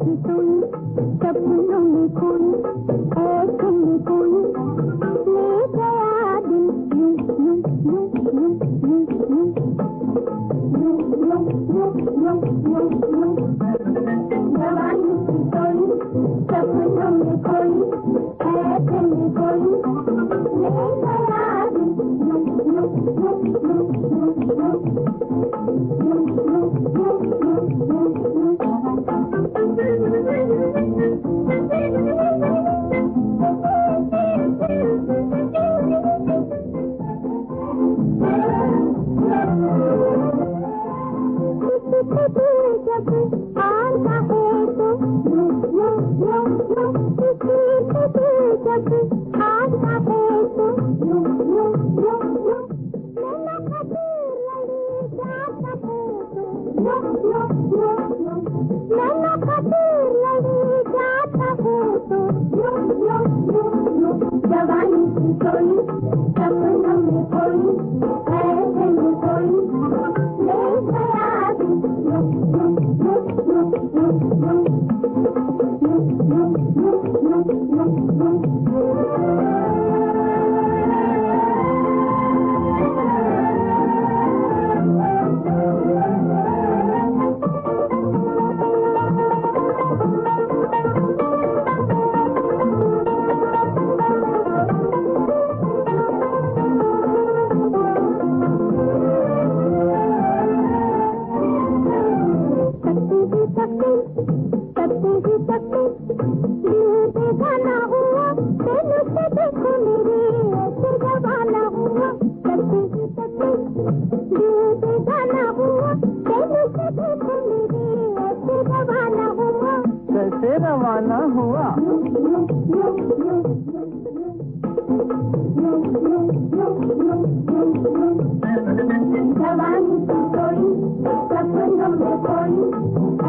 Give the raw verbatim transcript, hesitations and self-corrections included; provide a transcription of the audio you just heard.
की सोई सपनों में खोई ऐसे में कोई ले गया दिल यूं यूं यूं यूं यूं यूं यूं यूं यूं यूं यूं जवानी की सोई सपनों में खोई ऐसे में कोई ले गया दिल यूं यूं यूं यूं यूं जवानी की सोई सपनों में खोई ऐसे में कोई ले गया दिल यूं यूं यूं यूं यूं यूं यूं यूं यूं यूं कैसे रवाना हुआ जवानी की सोई सपनों में खोई